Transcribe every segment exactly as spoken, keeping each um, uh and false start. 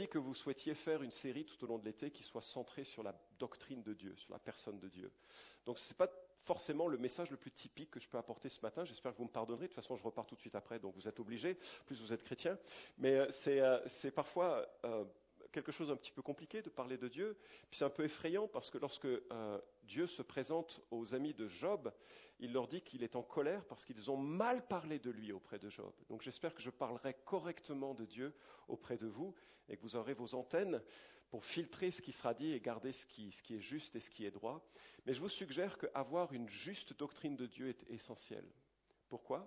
dit que vous souhaitiez faire une série tout au long de l'été qui soit centrée sur la doctrine de Dieu, sur la personne de Dieu. Donc ce n'est pas forcément le message le plus typique que je peux apporter ce matin. J'espère que vous me pardonnerez. De toute façon, je repars tout de suite après, donc vous êtes obligés, plus vous êtes chrétien. Mais c'est, c'est parfois euh, quelque chose d'un petit peu compliqué de parler de Dieu. Puis c'est un peu effrayant parce que lorsque euh, Dieu se présente aux amis de Job, il leur dit qu'il est en colère parce qu'ils ont mal parlé de lui auprès de Job. Donc j'espère que je parlerai correctement de Dieu auprès de vous et que vous aurez vos antennes pour filtrer ce qui sera dit et garder ce qui, ce qui est juste et ce qui est droit. Mais je vous suggère qu'avoir une juste doctrine de Dieu est essentiel. Pourquoi ?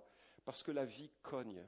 Parce que la vie cogne.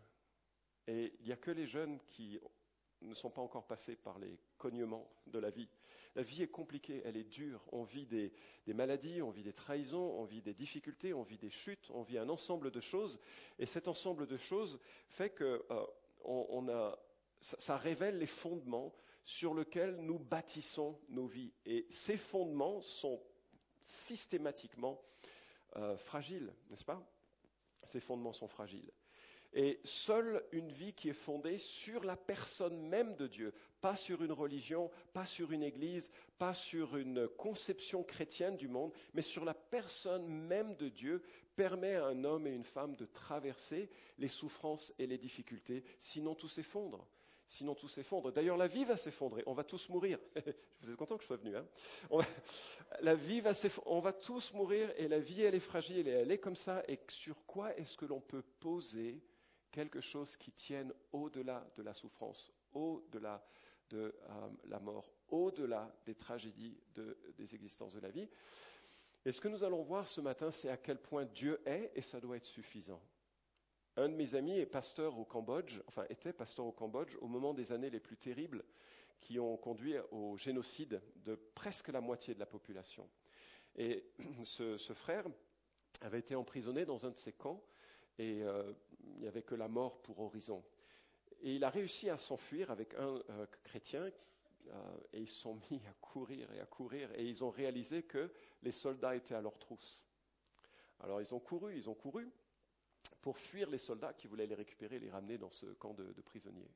Et il n'y a que les jeunes qui ne sont pas encore passés par les cognements de la vie. La vie est compliquée, elle est dure. On vit des, des maladies, on vit des trahisons, on vit des difficultés, on vit des chutes, on vit un ensemble de choses. Et cet ensemble de choses fait que euh, on, on a, ça, ça révèle les fondements sur lesquels nous bâtissons nos vies. Et ces fondements sont systématiquement euh, fragiles, n'est-ce pas ? Ces fondements sont fragiles. Et seule une vie qui est fondée sur la personne même de Dieu, pas sur une religion, pas sur une église, pas sur une conception chrétienne du monde, mais sur la personne même de Dieu, permet à un homme et une femme de traverser les souffrances et les difficultés, sinon tout s'effondre. Sinon tout s'effondre. D'ailleurs, la vie va s'effondrer. On va tous mourir. Vous êtes content que je sois venu, hein ? On va, la vie va s'effondrer. On va tous mourir et la vie, elle est fragile et elle est comme ça. Et sur quoi est-ce que l'on peut poser quelque chose qui tienne au-delà de la souffrance, au-delà de euh, la mort, au-delà des tragédies de, des existences de la vie ? Et ce que nous allons voir ce matin, c'est à quel point Dieu est et ça doit être suffisant. Un de mes amis est pasteur au Cambodge, enfin était pasteur au Cambodge au moment des années les plus terribles qui ont conduit au génocide de presque la moitié de la population. Et ce, ce frère avait été emprisonné dans un de ces camps et euh, il n'y avait que la mort pour horizon. Et il a réussi à s'enfuir avec un euh, chrétien euh, et ils se sont mis à courir et à courir et ils ont réalisé que les soldats étaient à leur trousse. Alors ils ont couru, ils ont couru pour fuir les soldats qui voulaient les récupérer et les ramener dans ce camp de, de prisonniers.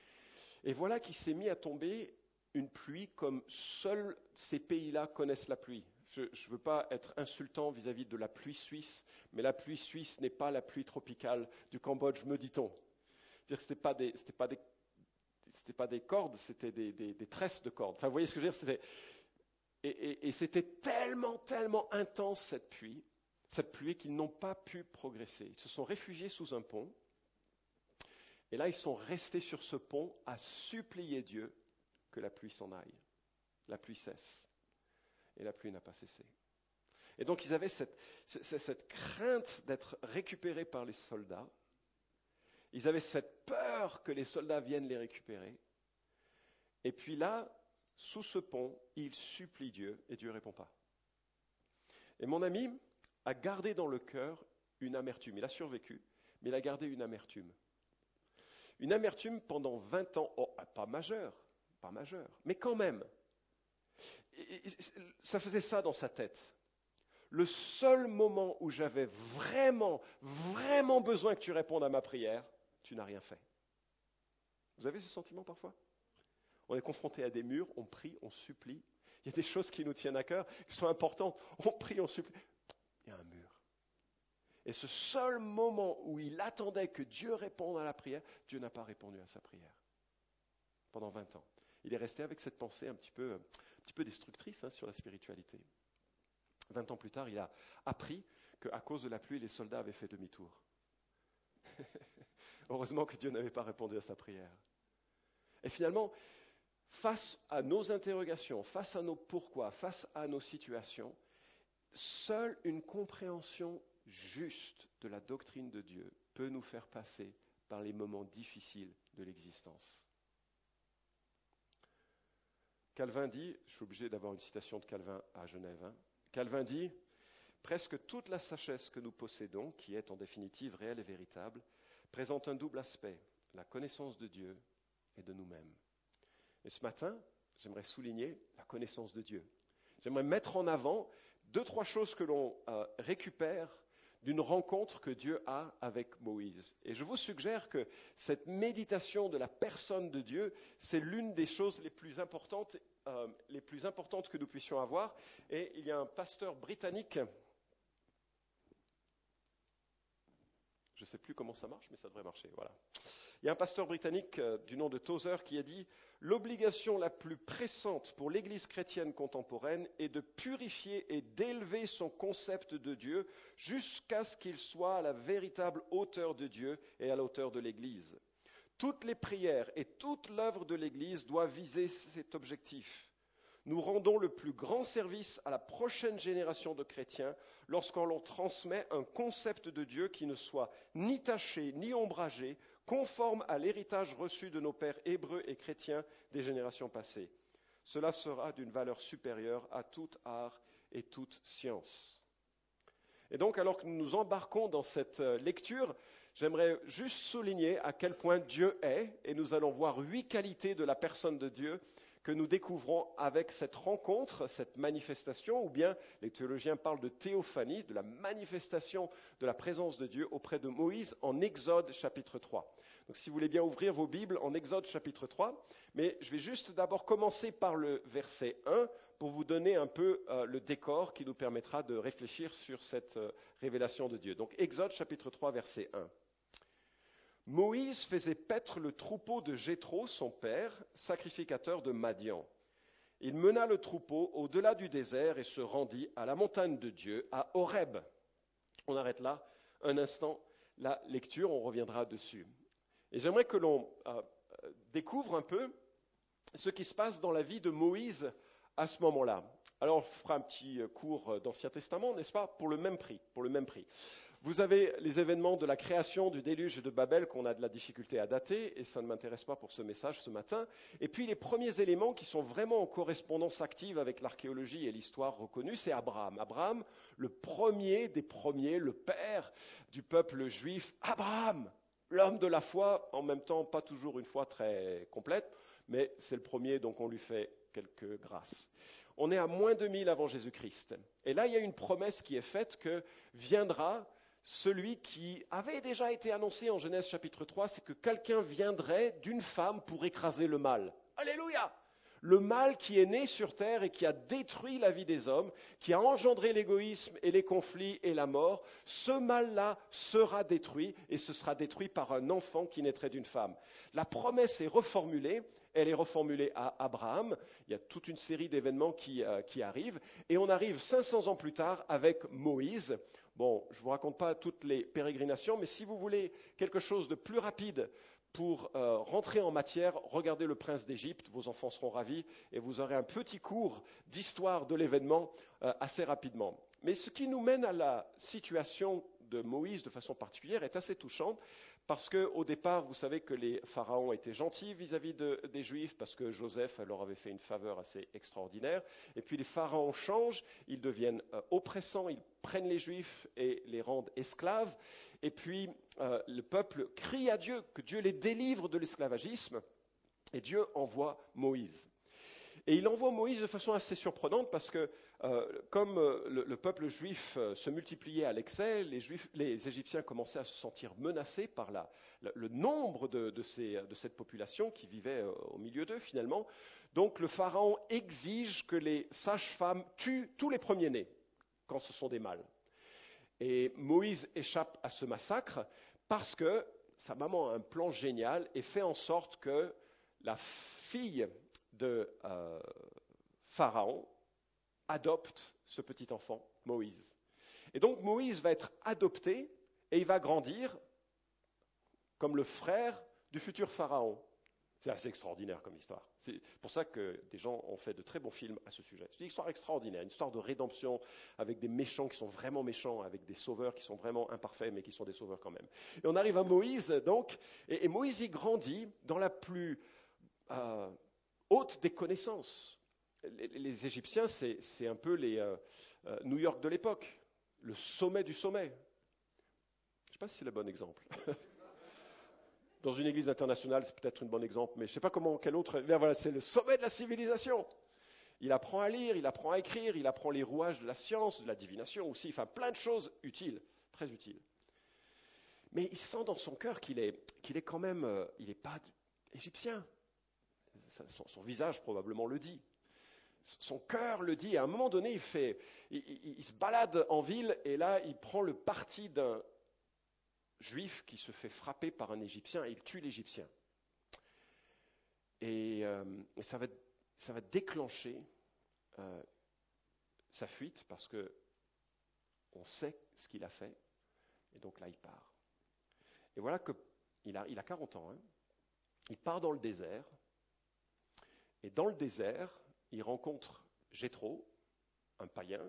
Et voilà qu'il s'est mis à tomber une pluie comme seuls ces pays-là connaissent la pluie. Je ne veux pas être insultant vis-à-vis de la pluie suisse, mais la pluie suisse n'est pas la pluie tropicale du Cambodge, me dit-on. C'est-à-dire que ce n'était pas des, c'était pas des, c'était pas des cordes, c'était des, des, des tresses de cordes. Enfin, vous voyez ce que je veux dire ? C'était, et, et, et c'était tellement, tellement intense cette pluie, cette pluie qu'ils n'ont pas pu progresser. Ils se sont réfugiés sous un pont, et là ils sont restés sur ce pont à supplier Dieu que la pluie s'en aille. La pluie cesse. Et la pluie n'a pas cessé. Et donc ils avaient cette, cette, cette crainte d'être récupérés par les soldats. Ils avaient cette peur que les soldats viennent les récupérer. Et puis là, sous ce pont, ils supplient Dieu et Dieu ne répond pas. Et mon ami a gardé dans le cœur une amertume. Il a survécu, mais il a gardé une amertume. Une amertume pendant vingt ans, oh, pas majeure, pas majeure, mais quand même. Et ça faisait ça dans sa tête. Le seul moment où j'avais vraiment, vraiment besoin que tu répondes à ma prière, tu n'as rien fait. Vous avez ce sentiment parfois ? On est confronté à des murs, on prie, on supplie. Il y a des choses qui nous tiennent à cœur, qui sont importantes. On prie, on supplie. Il y a un mur. Et ce seul moment où il attendait que Dieu réponde à la prière, Dieu n'a pas répondu à sa prière. Pendant vingt ans. Il est resté avec cette pensée un petit peu, un petit peu destructrice hein, sur la spiritualité. Vingt ans plus tard, il a appris qu'à cause de la pluie, les soldats avaient fait demi-tour. Heureusement que Dieu n'avait pas répondu à sa prière. Et finalement, face à nos interrogations, face à nos pourquoi, face à nos situations, seule une compréhension juste de la doctrine de Dieu peut nous faire passer par les moments difficiles de l'existence. Calvin dit, je suis obligé d'avoir une citation de Calvin à Genève, hein, Calvin dit « Presque toute la sagesse que nous possédons, qui est en définitive réelle et véritable, présente un double aspect, la connaissance de Dieu et de nous-mêmes. » Et ce matin, j'aimerais souligner la connaissance de Dieu. J'aimerais mettre en avant deux, trois choses que l'on euh, récupère d'une rencontre que Dieu a avec Moïse. Et je vous suggère que cette méditation de la personne de Dieu, c'est l'une des choses les plus importantes, euh, les plus importantes que nous puissions avoir. Et il y a un pasteur britannique, je ne sais plus comment ça marche, mais ça devrait marcher, voilà. Il y a un pasteur britannique euh, du nom de Tozer qui a dit « L'obligation la plus pressante pour l'Église chrétienne contemporaine est de purifier et d'élever son concept de Dieu jusqu'à ce qu'il soit à la véritable hauteur de Dieu et à la hauteur de l'Église. Toutes les prières et toute l'œuvre de l'Église doivent viser cet objectif. Nous rendons le plus grand service à la prochaine génération de chrétiens lorsqu'on leur transmet un concept de Dieu qui ne soit ni taché ni ombragé, conforme à l'héritage reçu de nos pères hébreux et chrétiens des générations passées. Cela sera d'une valeur supérieure à tout art et toute science. » Et donc, alors que nous nous embarquons dans cette lecture, j'aimerais juste souligner à quel point Dieu est, et nous allons voir huit qualités de la personne de Dieu que nous découvrons avec cette rencontre, cette manifestation, ou bien les théologiens parlent de théophanie, de la manifestation de la présence de Dieu auprès de Moïse en Exode chapitre trois. Donc si vous voulez bien ouvrir vos Bibles en Exode chapitre trois, mais je vais juste d'abord commencer par le verset un pour vous donner un peu euh, le décor qui nous permettra de réfléchir sur cette euh, révélation de Dieu. Donc Exode chapitre trois, verset un. Moïse faisait paître le troupeau de Jéthro, son père, sacrificateur de Madian. Il mena le troupeau au-delà du désert et se rendit à la montagne de Dieu, à Horeb. On arrête là un instant la lecture, on reviendra dessus. Et j'aimerais que l'on euh, découvre un peu ce qui se passe dans la vie de Moïse à ce moment-là. Alors on fera un petit cours d'Ancien Testament, n'est-ce pas, pour le même prix, pour le même prix. Vous avez les événements de la création du déluge de Babel qu'on a de la difficulté à dater, et ça ne m'intéresse pas pour ce message ce matin. Et puis les premiers éléments qui sont vraiment en correspondance active avec l'archéologie et l'histoire reconnue, c'est Abraham. Abraham, le premier des premiers, le père du peuple juif, Abraham, l'homme de la foi, en même temps pas toujours une foi très complète, mais c'est le premier, donc on lui fait quelques grâces. On est à moins deux mille avant Jésus-Christ. Et là, il y a une promesse qui est faite que viendra celui qui avait déjà été annoncé en Genèse chapitre trois, c'est que quelqu'un viendrait d'une femme pour écraser le mal. Alléluia! Le mal qui est né sur terre et qui a détruit la vie des hommes, qui a engendré l'égoïsme et les conflits et la mort, ce mal-là sera détruit et ce sera détruit par un enfant qui naîtrait d'une femme. La promesse est reformulée, elle est reformulée à Abraham, il y a toute une série d'événements qui, euh, qui arrivent, et on arrive cinq cents ans plus tard avec Moïse. Bon, je ne vous raconte pas toutes les pérégrinations, mais si vous voulez quelque chose de plus rapide pour euh, rentrer en matière, regardez Le Prince d'Égypte, vos enfants seront ravis, et vous aurez un petit cours d'histoire de l'événement euh, assez rapidement. Mais ce qui nous mène à la situation de Moïse de façon particulière est assez touchante, parce qu'au départ, vous savez que les pharaons étaient gentils vis-à-vis de, des Juifs, parce que Joseph leur avait fait une faveur assez extraordinaire. Et puis les pharaons changent, ils deviennent euh, oppressants, ils prennent les Juifs et les rendent esclaves. Et puis euh, le peuple crie à Dieu, que Dieu les délivre de l'esclavagisme, et Dieu envoie Moïse. Et il envoie Moïse de façon assez surprenante parce que euh, comme euh, le, le peuple juif euh, se multipliait à l'excès, les, Juifs, les Égyptiens commençaient à se sentir menacés par la, le, le nombre de, de, ces, de cette population qui vivait euh, au milieu d'eux finalement. Donc le pharaon exige que les sages-femmes tuent tous les premiers-nés quand ce sont des mâles. Et Moïse échappe à ce massacre parce que sa maman a un plan génial et fait en sorte que la fille de euh, Pharaon adopte ce petit enfant, Moïse. Et donc Moïse va être adopté et il va grandir comme le frère du futur Pharaon. C'est assez extraordinaire comme histoire. C'est pour ça que des gens ont fait de très bons films à ce sujet. C'est une histoire extraordinaire, une histoire de rédemption avec des méchants qui sont vraiment méchants, avec des sauveurs qui sont vraiment imparfaits mais qui sont des sauveurs quand même. Et on arrive à Moïse donc, et, et Moïse y grandit dans la plus euh, haute des connaissances. Les, les Égyptiens, c'est, c'est un peu les euh, euh, New York de l'époque, le sommet du sommet. Je ne sais pas si c'est le bon exemple. Dans une église internationale, c'est peut-être un bon exemple, mais je ne sais pas comment, quel autre. Là, voilà, c'est le sommet de la civilisation. Il apprend à lire, il apprend à écrire, il apprend les rouages de la science, de la divination aussi, enfin plein de choses utiles, très utile. Mais il sent dans son cœur qu'il est, qu'il est quand même, euh, il n'est pas égyptien. Son, son visage probablement le dit. Son cœur le dit. À un moment donné, il, fait, il, il, il se balade en ville et là, il prend le parti d'un juif qui se fait frapper par un Égyptien et il tue l'Égyptien. Et, euh, et ça, va, ça va déclencher euh, sa fuite parce que on sait ce qu'il a fait. Et donc là, il part. Et voilà qu'il a, il a quarante ans. Hein. Il part dans le désert. Et dans le désert, il rencontre Jéthro, un païen.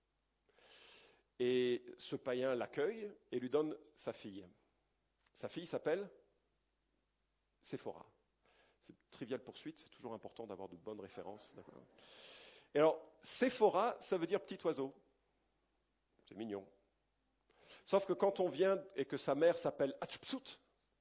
Et ce païen l'accueille et lui donne sa fille. Sa fille s'appelle Séphora. C'est trivial poursuite, c'est toujours important d'avoir de bonnes références. D'accord. Et alors, Séphora, ça veut dire petit oiseau. C'est mignon. Sauf que quand on vient et que sa mère s'appelle Hatshepsut,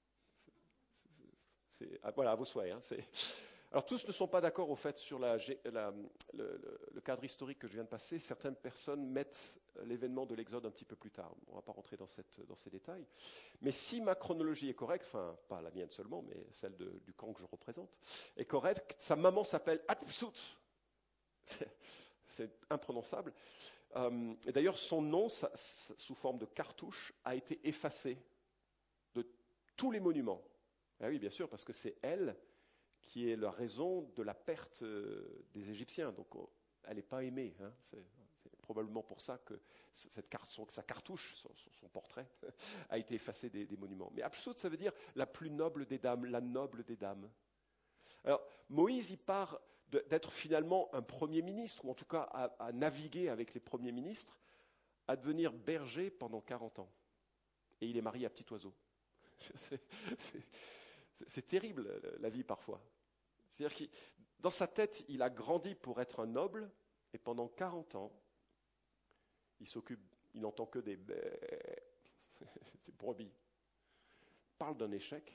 c'est, c'est, voilà, à vos souhaits. Hein, c'est... Alors tous ne sont pas d'accord au fait sur la, la, le, le, le cadre historique que je viens de passer. Certaines personnes mettent l'événement de l'Exode un petit peu plus tard. On ne va pas rentrer dans, cette, dans ces détails. Mais si ma chronologie est correcte, enfin pas la mienne seulement, mais celle de, du camp que je représente, est correcte, sa maman s'appelle Hatshepsut. C'est, c'est imprononçable. Euh, et d'ailleurs, son nom, ça, ça, sous forme de cartouche, a été effacé de tous les monuments. Ah oui, bien sûr, parce que c'est elle qui est la raison de la perte des Égyptiens. Donc, oh, elle n'est pas aimée. Hein. C'est, c'est probablement pour ça que cette carte, son, sa cartouche, son, son portrait, a été effacé des, des monuments. Mais Hatshepsut, ça veut dire la plus noble des dames, la noble des dames. Alors, Moïse, il part de, d'être finalement un premier ministre, ou en tout cas à, à naviguer avec les premiers ministres, à devenir berger pendant quarante ans. Et il est marié à petit oiseau. C'est, c'est, c'est, c'est terrible, la vie, parfois. C'est-à-dire que dans sa tête, il a grandi pour être un noble, et pendant quarante ans, il s'occupe, il n'entend que des, des brebis. Il parle d'un échec.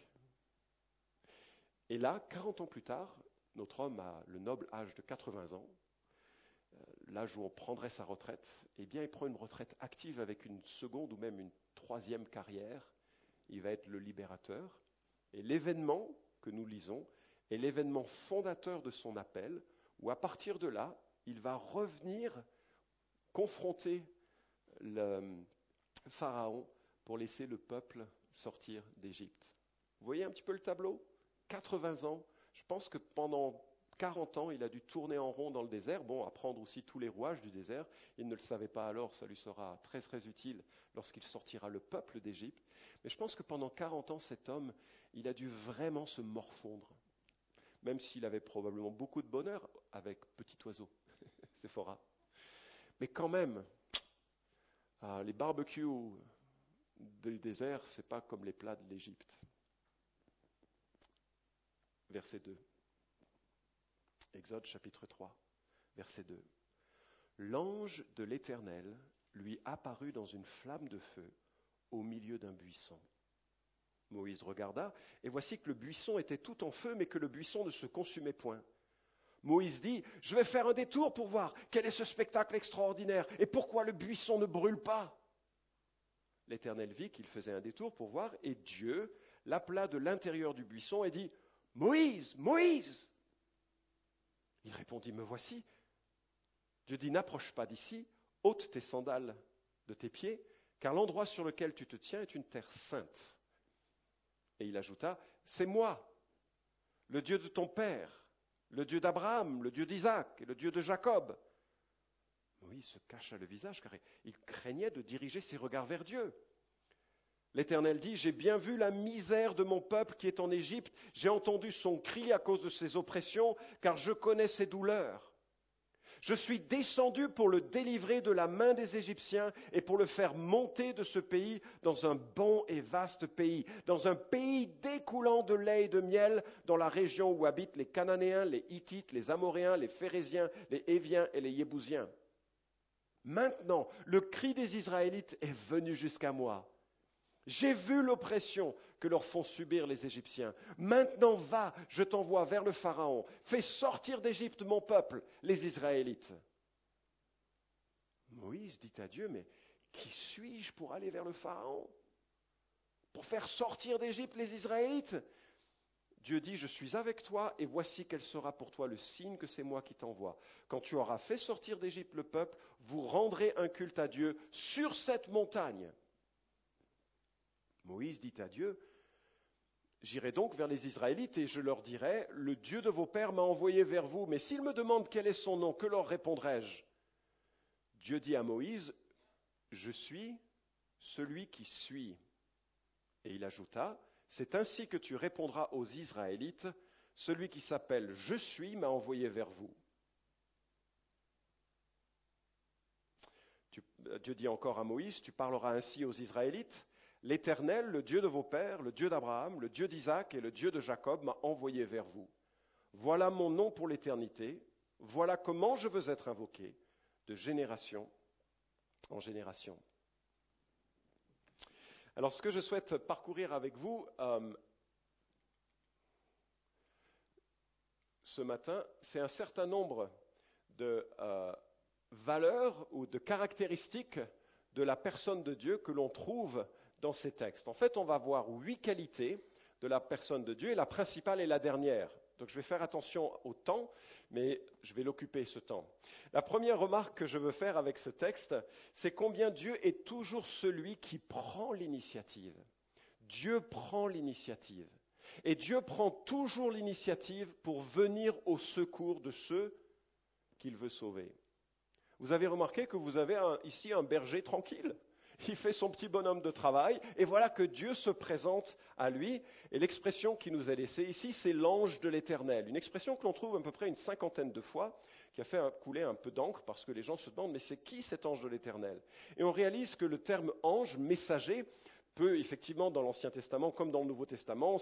Et là, quarante ans plus tard, notre homme a le noble âge de quatre-vingts ans, l'âge où on prendrait sa retraite. Eh bien, il prend une retraite active avec une seconde ou même une troisième carrière. Il va être le libérateur. Et l'événement que nous lisons est l'événement fondateur de son appel, où à partir de là, il va revenir confronter le Pharaon pour laisser le peuple sortir d'Égypte. Vous voyez un petit peu le tableau ? quatre-vingts ans, je pense que pendant quarante ans, il a dû tourner en rond dans le désert, bon, apprendre aussi tous les rouages du désert. Il ne le savait pas alors, ça lui sera très très utile lorsqu'il sortira le peuple d'Égypte. Mais je pense que pendant quarante ans, cet homme, il a dû vraiment se morfondre, même s'il avait probablement beaucoup de bonheur avec Petit Oiseau, Séphora. Mais quand même, ah, les barbecues du désert, ce n'est pas comme les plats de l'Égypte. Verset deux. Exode chapitre trois, verset deux. L'ange de l'Éternel lui apparut dans une flamme de feu au milieu d'un buisson. Moïse regarda, et voici que le buisson était tout en feu, mais que le buisson ne se consumait point. Moïse dit, « Je vais faire un détour pour voir quel est ce spectacle extraordinaire et pourquoi le buisson ne brûle pas. » L'Éternel vit qu'il faisait un détour pour voir, et Dieu l'appela de l'intérieur du buisson et dit, « Moïse, Moïse !» Il répondit, « Me voici. » Dieu dit, « N'approche pas d'ici, ôte tes sandales de tes pieds, car l'endroit sur lequel tu te tiens est une terre sainte. » Et il ajouta, « C'est moi, le Dieu de ton père, le Dieu d'Abraham, le Dieu d'Isaac et le Dieu de Jacob. » Moïse se cacha le visage car il craignait de diriger ses regards vers Dieu. L'Éternel dit, « J'ai bien vu la misère de mon peuple qui est en Égypte, j'ai entendu son cri à cause de ses oppressions, car je connais ses douleurs. Je suis descendu pour le délivrer de la main des Égyptiens et pour le faire monter de ce pays dans un bon et vaste pays, dans un pays découlant de lait et de miel, dans la région où habitent les Cananéens, les Hittites, les Amoréens, les Phéréziens, les Héviens et les Yébousiens. Maintenant, le cri des Israélites est venu jusqu'à moi. J'ai vu l'oppression que leur font subir les Égyptiens. Maintenant, va, je t'envoie vers le Pharaon. Fais sortir d'Égypte mon peuple, les Israélites. » Moïse dit à Dieu, « Mais qui suis-je pour aller vers le Pharaon? Pour faire sortir d'Égypte les Israélites? Dieu dit, je suis avec toi et voici quel sera pour toi le signe que c'est moi qui t'envoie. Quand tu auras fait sortir d'Égypte le peuple, vous rendrez un culte à Dieu sur cette montagne. Moïse dit à Dieu, j'irai donc vers les Israélites et je leur dirai, le Dieu de vos pères m'a envoyé vers vous, mais s'ils me demandent quel est son nom, que leur répondrai-je? Dieu dit à Moïse, je suis celui qui suis. Et il ajouta, c'est ainsi que tu répondras aux Israélites, celui qui s'appelle Je suis m'a envoyé vers vous. Tu, Dieu dit encore à Moïse, tu parleras ainsi aux Israélites, l'Éternel, le Dieu de vos pères, le Dieu d'Abraham, le Dieu d'Isaac et le Dieu de Jacob m'a envoyé vers vous. Voilà mon nom pour l'éternité, voilà comment je veux être invoqué, de génération en génération. Alors, ce que je souhaite parcourir avec vous euh, ce matin, c'est un certain nombre de euh, valeurs ou de caractéristiques de la personne de Dieu que l'on trouve dans ces textes. En fait, on va voir huit qualités de la personne de Dieu, et la principale est la dernière. Donc, je vais faire attention au temps, mais je vais l'occuper ce temps. La première remarque que je veux faire avec ce texte, c'est combien Dieu est toujours celui qui prend l'initiative. Dieu prend l'initiative. Et Dieu prend toujours l'initiative pour venir au secours de ceux qu'il veut sauver. Vous avez remarqué que vous avez un, ici un berger tranquille. Il fait son petit bonhomme de travail, et voilà que Dieu se présente à lui. Et l'expression qui nous est laissée ici, c'est l'ange de l'Éternel. Une expression que l'on trouve à peu près une cinquantaine de fois, qui a fait couler un peu d'encre, parce que les gens se demandent, mais c'est qui cet ange de l'Éternel? Et on réalise que le terme ange, messager, peut effectivement, dans l'Ancien Testament comme dans le Nouveau Testament,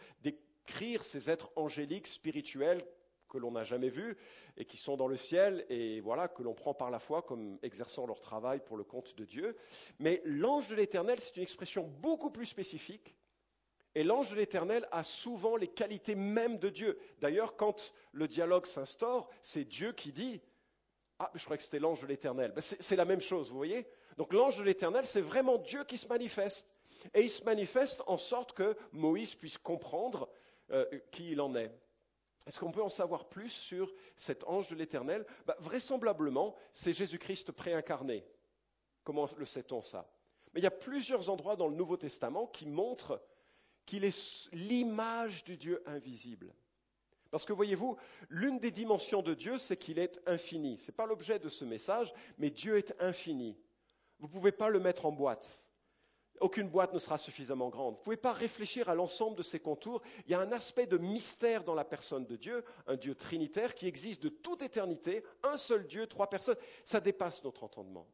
décrire ces êtres angéliques, spirituels, que l'on n'a jamais vus et qui sont dans le ciel et voilà que l'on prend par la foi comme exerçant leur travail pour le compte de Dieu. Mais l'ange de l'Éternel, c'est une expression beaucoup plus spécifique et l'ange de l'Éternel a souvent les qualités mêmes de Dieu. D'ailleurs, quand le dialogue s'instaure, c'est Dieu qui dit « Ah, je croyais que c'était l'ange de l'Éternel. Ben, » c'est, c'est la même chose, vous voyez? Donc l'ange de l'Éternel, c'est vraiment Dieu qui se manifeste. Et il se manifeste en sorte que Moïse puisse comprendre euh, qui il en est. Est-ce qu'on peut en savoir plus sur cet ange de l'Éternel? Ben, vraisemblablement, c'est Jésus-Christ préincarné. Comment le sait-on ça? Mais il y a plusieurs endroits dans le Nouveau Testament qui montrent qu'il est l'image du Dieu invisible. Parce que voyez-vous, l'une des dimensions de Dieu, c'est qu'il est infini. Ce n'est pas l'objet de ce message, mais Dieu est infini. Vous ne pouvez pas le mettre en boîte. Aucune boîte ne sera suffisamment grande. Vous ne pouvez pas réfléchir à l'ensemble de ses contours. Il y a un aspect de mystère dans la personne de Dieu, un Dieu trinitaire qui existe de toute éternité, un seul Dieu, trois personnes. Ça dépasse notre entendement.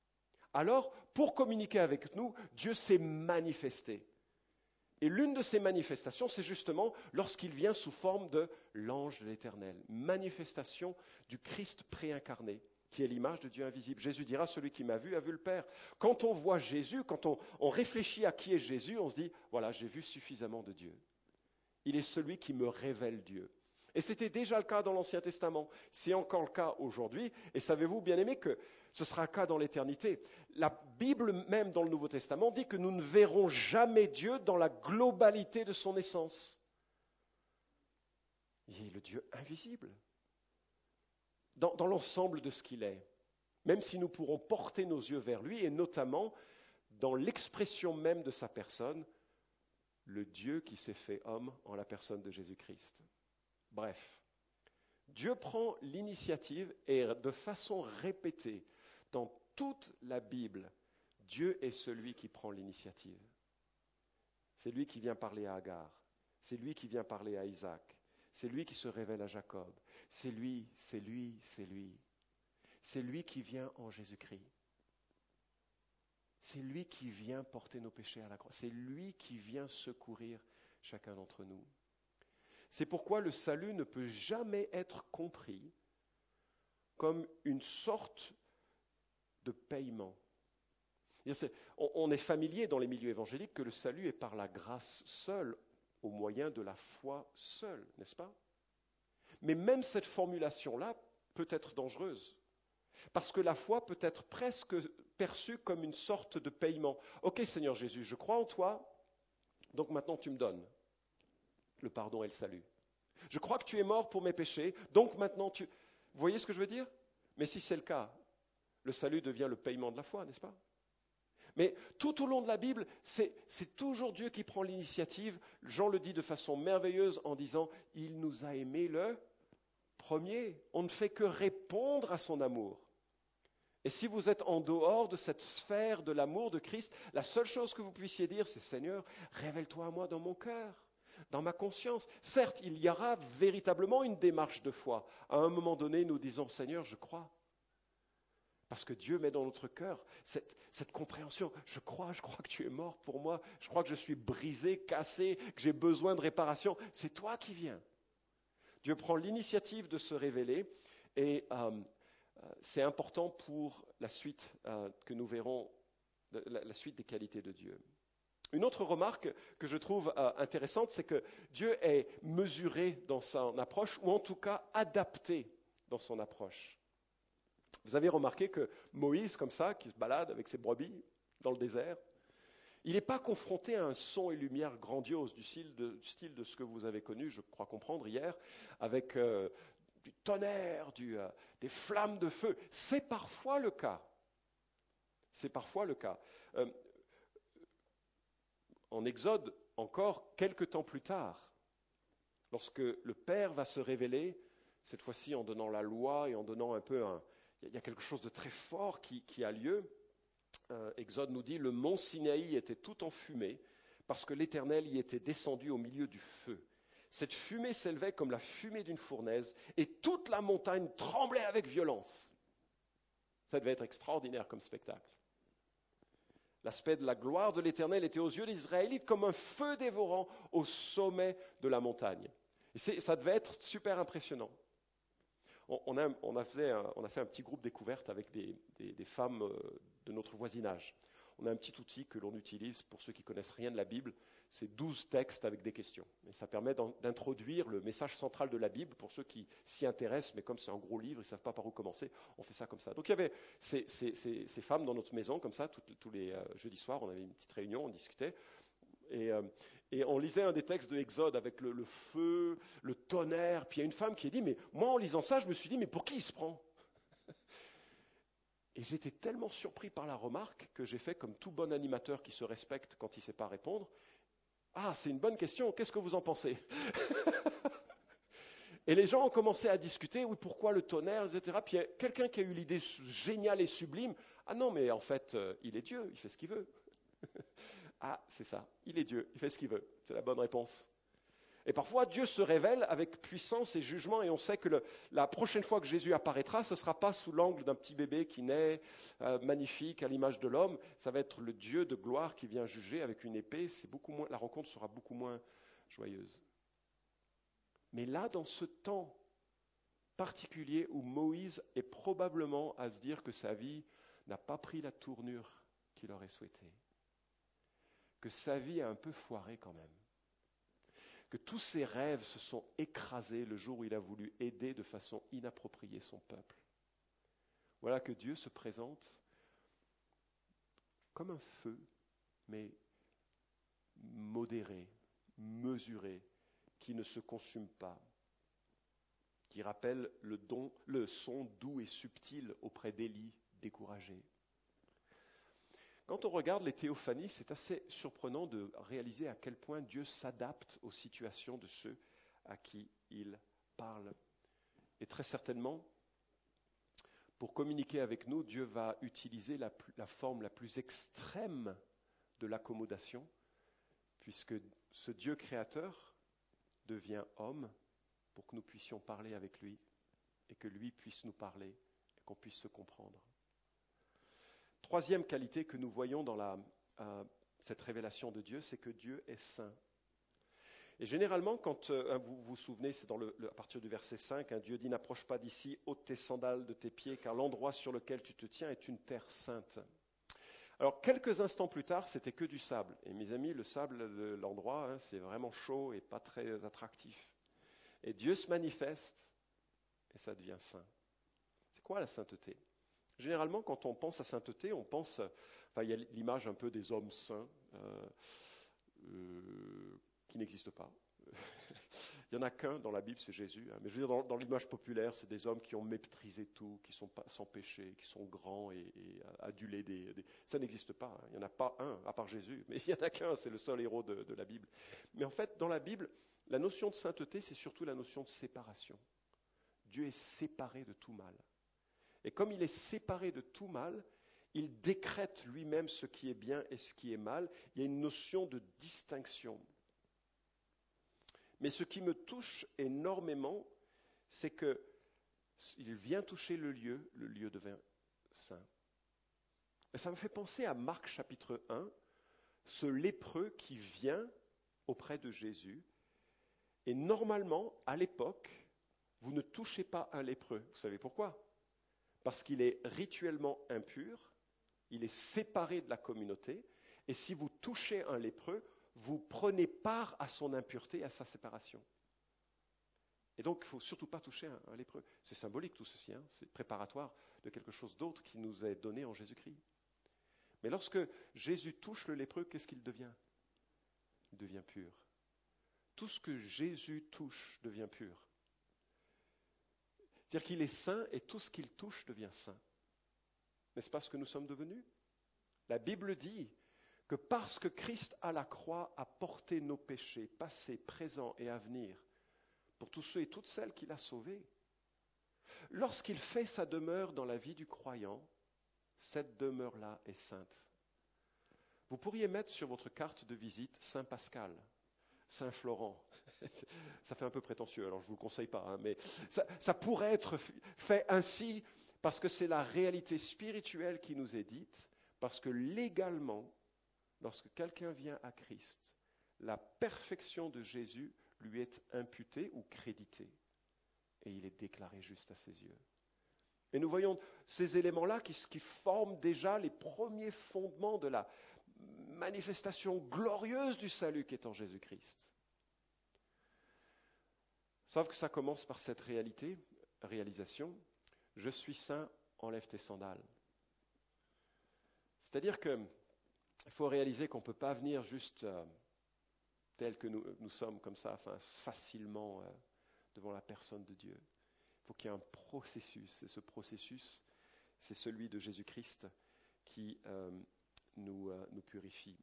Alors, pour communiquer avec nous, Dieu s'est manifesté. Et l'une de ces manifestations, c'est justement lorsqu'il vient sous forme de l'ange de l'Éternel. Manifestation du Christ préincarné, qui est l'image de Dieu invisible. Jésus dira, celui qui m'a vu a vu le Père. Quand on voit Jésus, quand on, on réfléchit à qui est Jésus, on se dit, voilà, j'ai vu suffisamment de Dieu. Il est celui qui me révèle Dieu. Et c'était déjà le cas dans l'Ancien Testament. C'est encore le cas aujourd'hui. Et savez-vous, bien aimés, que ce sera le cas dans l'éternité. La Bible même dans le Nouveau Testament dit que nous ne verrons jamais Dieu dans la globalité de son essence. Il est le Dieu invisible. Dans, dans l'ensemble de ce qu'il est, même si nous pourrons porter nos yeux vers lui, et notamment dans l'expression même de sa personne, le Dieu qui s'est fait homme en la personne de Jésus-Christ. Bref, Dieu prend l'initiative et de façon répétée, dans toute la Bible, Dieu est celui qui prend l'initiative. C'est lui qui vient parler à Agar, c'est lui qui vient parler à Isaac, c'est lui qui se révèle à Jacob. C'est lui, c'est lui, c'est lui. C'est lui qui vient en Jésus-Christ. C'est lui qui vient porter nos péchés à la croix. C'est lui qui vient secourir chacun d'entre nous. C'est pourquoi le salut ne peut jamais être compris comme une sorte de paiement. On est familier dans les milieux évangéliques que le salut est par la grâce seule, au moyen de la foi seule, n'est-ce pas? Mais même cette formulation-là peut être dangereuse. Parce que la foi peut être presque perçue comme une sorte de paiement. Ok Seigneur Jésus, je crois en toi, donc maintenant tu me donnes le pardon et le salut. Je crois que tu es mort pour mes péchés, donc maintenant tu... Vous voyez ce que je veux dire? Mais si c'est le cas, le salut devient le paiement de la foi, n'est-ce pas? Mais tout au long de la Bible, c'est, c'est toujours Dieu qui prend l'initiative. Jean le dit de façon merveilleuse en disant « Il nous a aimés le premier ». On ne fait que répondre à son amour. Et si vous êtes en dehors de cette sphère de l'amour de Christ, la seule chose que vous puissiez dire, c'est « Seigneur, révèle-toi à moi dans mon cœur, dans ma conscience ». Certes, il y aura véritablement une démarche de foi. À un moment donné, nous disons « Seigneur, je crois ». Parce que Dieu met dans notre cœur cette, cette compréhension. Je crois, je crois que tu es mort pour moi. Je crois que je suis brisé, cassé, que j'ai besoin de réparation. C'est toi qui viens. Dieu prend l'initiative de se révéler et euh, c'est important pour la suite euh, que nous verrons, la, la suite des qualités de Dieu. Une autre remarque que je trouve euh, intéressante, c'est que Dieu est mesuré dans son approche, ou en tout cas adapté dans son approche. Vous avez remarqué que Moïse, comme ça, qui se balade avec ses brebis dans le désert, il n'est pas confronté à un son et lumière grandiose du style de, du style de ce que vous avez connu, je crois comprendre, hier, avec euh, du tonnerre, du, euh, des flammes de feu. C'est parfois le cas. C'est parfois le cas. Euh, en Exode, encore quelques temps plus tard, lorsque le Père va se révéler, cette fois-ci en donnant la loi et en donnant un peu un... Il y a quelque chose de très fort qui, qui a lieu. Euh, Exode nous dit, le mont Sinaï était tout en fumée parce que l'Éternel y était descendu au milieu du feu. Cette fumée s'élevait comme la fumée d'une fournaise et toute la montagne tremblait avec violence. Ça devait être extraordinaire comme spectacle. L'aspect de la gloire de l'Éternel était aux yeux des Israélites comme un feu dévorant au sommet de la montagne. Et c'est, ça devait être super impressionnant. On a, on, a fait un, on a fait un petit groupe découverte avec des, des, des femmes de notre voisinage. On a un petit outil que l'on utilise pour ceux qui ne connaissent rien de la Bible. C'est douze textes avec des questions. Et ça permet d'introduire le message central de la Bible pour ceux qui s'y intéressent, mais comme c'est un gros livre, ils ne savent pas par où commencer, on fait ça comme ça. Donc il y avait ces, ces, ces, ces femmes dans notre maison, comme ça, tous, tous les euh, jeudis soirs, on avait une petite réunion, on discutait. Et, euh, et on lisait un des textes de Exode avec le, le feu, le tonnerre. Puis il y a une femme qui a dit, mais moi en lisant ça, je me suis dit, mais pour qui il se prend? Et j'étais tellement surpris par la remarque que j'ai fait comme tout bon animateur qui se respecte quand il ne sait pas répondre. Ah, c'est une bonne question, qu'est-ce que vous en pensez? Et les gens ont commencé à discuter, oui, pourquoi le tonnerre, et cetera. Puis il y a quelqu'un qui a eu l'idée géniale et sublime. Ah non, mais en fait, euh, il est Dieu, il fait ce qu'il veut. Ah, c'est ça, il est Dieu, il fait ce qu'il veut. C'est la bonne réponse. Et parfois, Dieu se révèle avec puissance et jugement, et on sait que le, la prochaine fois que Jésus apparaîtra, ce ne sera pas sous l'angle d'un petit bébé qui naît, euh, magnifique, à l'image de l'homme. Ça va être le Dieu de gloire qui vient juger avec une épée. C'est beaucoup moins, la rencontre sera beaucoup moins joyeuse. Mais là, dans ce temps particulier où Moïse est probablement à se dire que sa vie n'a pas pris la tournure qu'il aurait souhaitée, que sa vie a un peu foiré quand même, que tous ses rêves se sont écrasés le jour où il a voulu aider de façon inappropriée son peuple. Voilà que Dieu se présente comme un feu, mais modéré, mesuré, qui ne se consume pas, qui rappelle le, don, le son doux et subtil auprès d'Élie découragé. Quand on regarde les théophanies, c'est assez surprenant de réaliser à quel point Dieu s'adapte aux situations de ceux à qui il parle. Et très certainement, pour communiquer avec nous, Dieu va utiliser la, la forme la plus extrême de l'accommodation, puisque ce Dieu créateur devient homme pour que nous puissions parler avec lui et que lui puisse nous parler et qu'on puisse se comprendre. Troisième qualité que nous voyons dans la, euh, cette révélation de Dieu, c'est que Dieu est saint. Et généralement, quand euh, vous vous souvenez, c'est dans le, le, à partir du verset cinq, hein, Dieu dit « N'approche pas d'ici, ôte tes sandales de tes pieds, car l'endroit sur lequel tu te tiens est une terre sainte. » Alors, quelques instants plus tard, c'était que du sable. Et mes amis, le sable de l'endroit, hein, c'est vraiment chaud et pas très attractif. Et Dieu se manifeste et ça devient saint. C'est quoi la sainteté ? Généralement, quand on pense à sainteté, on pense, enfin, il y a l'image un peu des hommes saints euh, euh, qui n'existent pas. Il n'y en a qu'un dans la Bible, c'est Jésus. Hein. Mais je veux dire, dans, dans l'image populaire, c'est des hommes qui ont maîtrisé tout, qui sont pas, sans péché, qui sont grands et, et adulés. Des, des... Ça n'existe pas. Hein. Il n'y en a pas un, à part Jésus. Mais il n'y en a qu'un, c'est le seul héros de, de la Bible. Mais en fait, dans la Bible, la notion de sainteté, c'est surtout la notion de séparation. Dieu est séparé de tout mal. Et comme il est séparé de tout mal, il décrète lui-même ce qui est bien et ce qui est mal. Il y a une notion de distinction. Mais ce qui me touche énormément, c'est qu'il vient toucher le lieu, le lieu devient saint. Et ça me fait penser à Marc chapitre un, ce lépreux qui vient auprès de Jésus. Et normalement, à l'époque, vous ne touchez pas un lépreux. Vous savez pourquoi ? Parce qu'il est rituellement impur, il est séparé de la communauté, et si vous touchez un lépreux, vous prenez part à son impureté, à sa séparation. Et donc, il ne faut surtout pas toucher un, un lépreux. C'est symbolique tout ceci, hein, c'est préparatoire de quelque chose d'autre qui nous est donné en Jésus-Christ. Mais lorsque Jésus touche le lépreux, qu'est-ce qu'il devient ? Il devient pur. Tout ce que Jésus touche devient pur. C'est-à-dire qu'il est saint et tout ce qu'il touche devient saint. N'est-ce pas ce que nous sommes devenus ? La Bible dit que parce que Christ à la croix a porté nos péchés, passés, présents et à venir, pour tous ceux et toutes celles qu'il a sauvés, lorsqu'il fait sa demeure dans la vie du croyant, cette demeure-là est sainte. Vous pourriez mettre sur votre carte de visite Saint Pascal, Saint Florent. Ça fait un peu prétentieux, alors je ne vous le conseille pas, hein, mais ça, ça pourrait être fait ainsi parce que c'est la réalité spirituelle qui nous est dite, parce que légalement, lorsque quelqu'un vient à Christ, la perfection de Jésus lui est imputée ou créditée, et il est déclaré juste à ses yeux. Et nous voyons ces éléments-là qui, qui forment déjà les premiers fondements de la manifestation glorieuse du salut qui est en Jésus-Christ. Sauf que ça commence par cette réalité, réalisation, je suis saint, enlève tes sandales. C'est-à-dire qu'il faut réaliser qu'on ne peut pas venir juste euh, tel que nous, nous sommes comme ça, enfin, facilement euh, devant la personne de Dieu. Il faut qu'il y ait un processus, et ce processus, c'est celui de Jésus-Christ qui euh, nous, euh, nous purifie.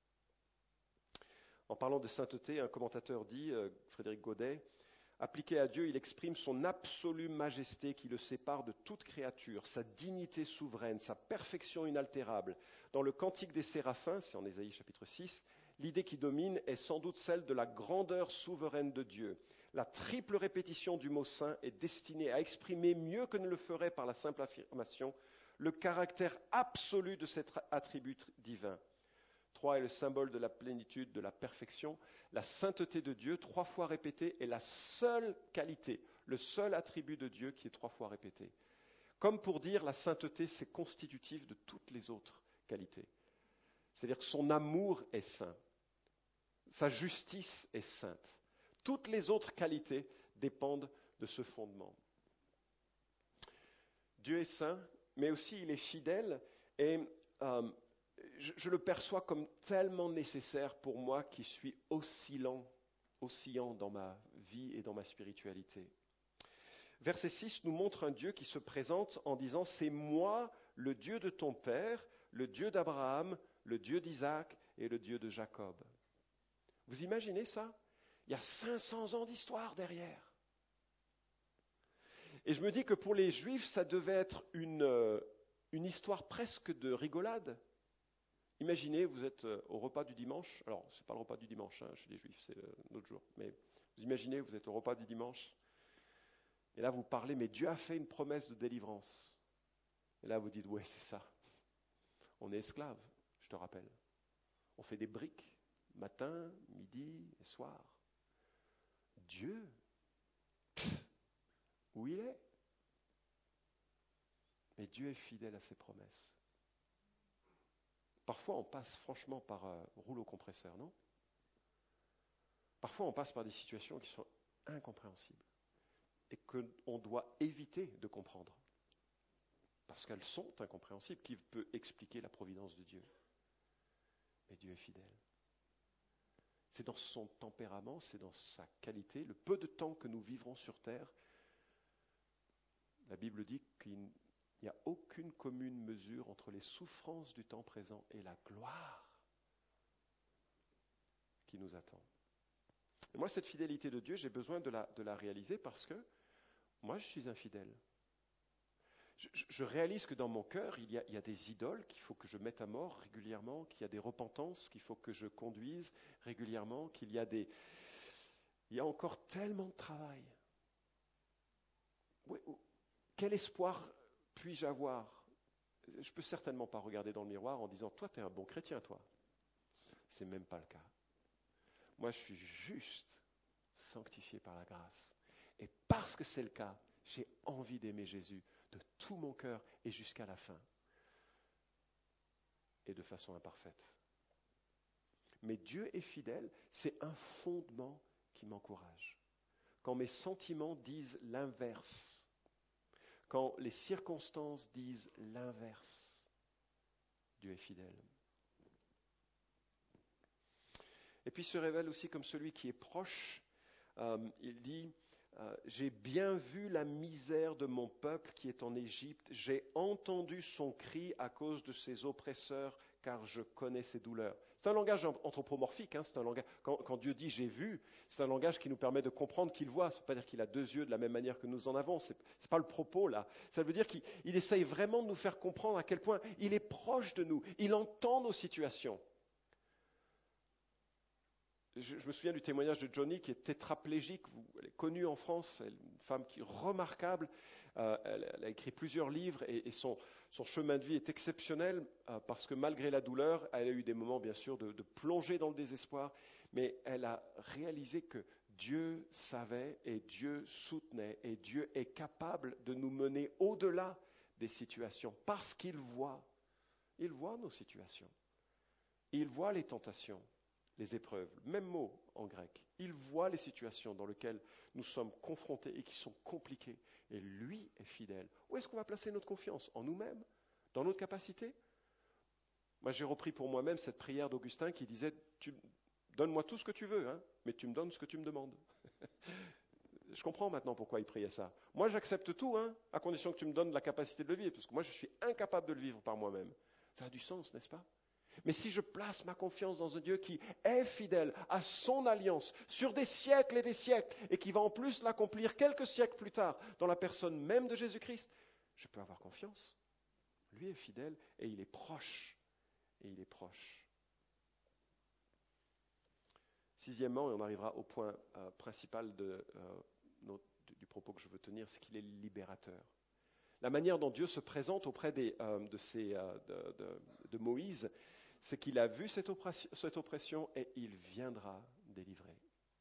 En parlant de sainteté, un commentateur dit, euh, Frédéric Godet, appliqué à Dieu, il exprime son absolue majesté qui le sépare de toute créature, sa dignité souveraine, sa perfection inaltérable. Dans le Cantique des Séraphins, c'est en Ésaïe chapitre six, l'idée qui domine est sans doute celle de la grandeur souveraine de Dieu. La triple répétition du mot saint est destinée à exprimer mieux que ne le ferait par la simple affirmation le caractère absolu de cet attribut divin. Trois est le symbole de la plénitude, de la perfection. La sainteté de Dieu, trois fois répétée, est la seule qualité, le seul attribut de Dieu qui est trois fois répété. Comme pour dire la sainteté, c'est constitutif de toutes les autres qualités. C'est-à-dire que son amour est saint, sa justice est sainte. Toutes les autres qualités dépendent de ce fondement. Dieu est saint, mais aussi il est fidèle et euh, je, je le perçois comme tellement nécessaire pour moi qui suis oscillant, oscillant dans ma vie et dans ma spiritualité. Verset six nous montre un Dieu qui se présente en disant « C'est moi, le Dieu de ton père, le Dieu d'Abraham, le Dieu d'Isaac et le Dieu de Jacob. » Vous imaginez ça ? Il y a cinq cents ans d'histoire derrière. Et je me dis que pour les Juifs, ça devait être une, euh, une histoire presque de rigolade. Imaginez, vous êtes au repas du dimanche. Alors, ce n'est pas le repas du dimanche hein, chez les Juifs, c'est euh, un autre jour. Mais vous imaginez, vous êtes au repas du dimanche. Et là, vous parlez, mais Dieu a fait une promesse de délivrance. Et là, vous dites, ouais, c'est ça. On est esclaves, je te rappelle. On fait des briques, matin, midi et soir. Dieu, pff, où il est ? Mais Dieu est fidèle à ses promesses. Parfois, on passe franchement par un rouleau compresseur, non ? Parfois, on passe par des situations qui sont incompréhensibles et qu'on doit éviter de comprendre. parce qu'elles sont incompréhensibles. Qui peut expliquer la providence de Dieu? Mais Dieu est fidèle. C'est dans son tempérament, c'est dans sa qualité. Le peu de temps que nous vivrons sur terre, la Bible dit qu'il n'y a aucune commune mesure entre les souffrances du temps présent et la gloire qui nous attend. Et moi, cette fidélité de Dieu, j'ai besoin de la, de la réaliser parce que moi, je suis infidèle. Je, je réalise que dans mon cœur, il y, a, il y a des idoles qu'il faut que je mette à mort régulièrement, qu'il y a des repentances qu'il faut que je conduise régulièrement, qu'il y a des... Il y a encore tellement de travail. Oui, quel espoir puis-je avoir? Je ne peux certainement pas regarder dans le miroir en disant « Toi, tu es un bon chrétien, toi. » Ce n'est même pas le cas. Moi, je suis juste sanctifié par la grâce. Et parce que c'est le cas, j'ai envie d'aimer Jésus de tout mon cœur et jusqu'à la fin. Et de façon imparfaite. Mais Dieu est fidèle, c'est un fondement qui m'encourage. Quand mes sentiments disent l'inverse, quand les circonstances disent l'inverse, Dieu est fidèle. Et puis il se révèle aussi comme celui qui est proche. Euh, il dit... Euh, j'ai bien vu la misère de mon peuple qui est en Égypte. J'ai entendu son cri à cause de ses oppresseurs, car je connais ses douleurs. C'est un langage anthropomorphique. Hein, c'est un langage, quand, quand Dieu dit « j'ai vu », c'est un langage qui nous permet de comprendre qu'il voit. Ça ne veut pas dire qu'il a deux yeux de la même manière que nous en avons. Ce n'est pas le propos là. Ça veut dire qu'il il essaye vraiment de nous faire comprendre à quel point il est proche de nous. Il entend nos situations. Je, je me souviens du témoignage de Johnny qui est tétraplégique. Elle est connue en France, elle est une femme qui est remarquable. Euh, elle, elle a écrit plusieurs livres et, et son, son chemin de vie est exceptionnel euh, parce que malgré la douleur, elle a eu des moments bien sûr de, de plonger dans le désespoir, mais elle a réalisé que Dieu savait et Dieu soutenait et Dieu est capable de nous mener au-delà des situations parce qu'il voit. Il voit nos situations. Il voit les tentations. Les épreuves, même mot en grec. Il voit les situations dans lesquelles nous sommes confrontés et qui sont compliquées. Et lui est fidèle. Où est-ce qu'on va placer notre confiance? En nous-mêmes? Dans notre capacité? Moi, j'ai repris pour moi-même cette prière d'Augustin qui disait tu, « Donne-moi tout ce que tu veux, hein, mais tu me donnes ce que tu me demandes. » Je comprends maintenant pourquoi il priait ça. Moi, j'accepte tout, hein, à condition que tu me donnes la capacité de le vivre, parce que moi, je suis incapable de le vivre par moi-même. Ça a du sens, n'est-ce pas? Mais si je place ma confiance dans un Dieu qui est fidèle à son alliance sur des siècles et des siècles et qui va en plus l'accomplir quelques siècles plus tard dans la personne même de Jésus-Christ, je peux avoir confiance. Lui est fidèle et il est proche. Et il est proche. Sixièmement, et on arrivera au point euh, principal de, euh, notre, du propos que je veux tenir, c'est qu'il est libérateur. La manière dont Dieu se présente auprès des, euh, de, ces, euh, de, de, de Moïse, c'est qu'il a vu cette oppression, cette oppression et il viendra délivrer.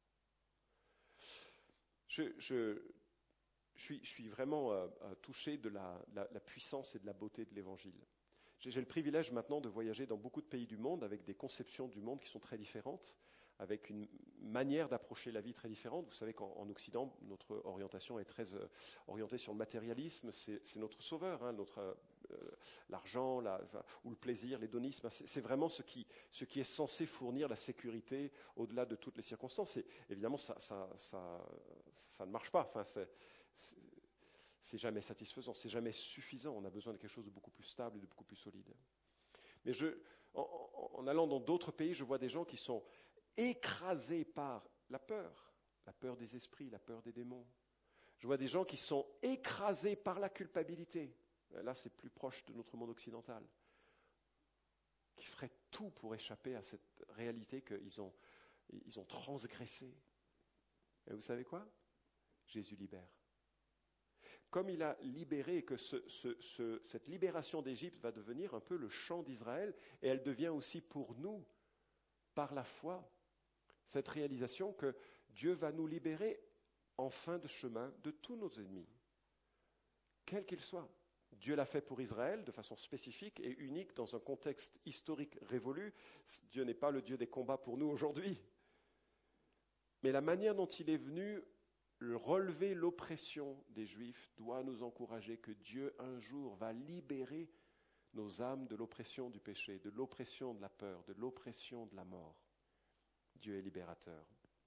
Je, je, je, suis, je suis vraiment euh, touché de la, la, la puissance et de la beauté de l'Évangile. J'ai, j'ai le privilège maintenant de voyager dans beaucoup de pays du monde avec des conceptions du monde qui sont très différentes, avec une manière d'approcher la vie très différente. Vous savez qu'en en Occident, notre orientation est très euh, orientée sur le matérialisme, c'est, c'est notre sauveur, hein, notre, euh, l'argent la, ou le plaisir, l'hédonisme, c'est, c'est vraiment ce qui, ce qui est censé fournir la sécurité au-delà de toutes les circonstances. Et évidemment, ça, ça, ça, ça ne marche pas, enfin, c'est, c'est, c'est jamais satisfaisant, c'est jamais suffisant, on a besoin de quelque chose de beaucoup plus stable et de beaucoup plus solide. Mais je, en, en allant dans d'autres pays, je vois des gens qui sont écrasés par la peur, la peur des esprits, la peur des démons. Je vois des gens qui sont écrasés par la culpabilité. Là, c'est plus proche de notre monde occidental. Qui feraient tout pour échapper à cette réalité qu'ils ont, ils ont transgressée. Et vous savez quoi? Jésus libère. Comme il a libéré et que ce, ce, ce, cette libération d'Égypte va devenir un peu le chant d'Israël, et elle devient aussi pour nous, par la foi, cette réalisation que Dieu va nous libérer en fin de chemin de tous nos ennemis, quels qu'ils soient. Dieu l'a fait pour Israël de façon spécifique et unique dans un contexte historique révolu. Dieu n'est pas le Dieu des combats pour nous aujourd'hui. Mais la manière dont il est venu relever l'oppression des Juifs doit nous encourager que Dieu un jour va libérer nos âmes de l'oppression du péché, de l'oppression de la peur, de l'oppression de la mort. Dieu est libérateur.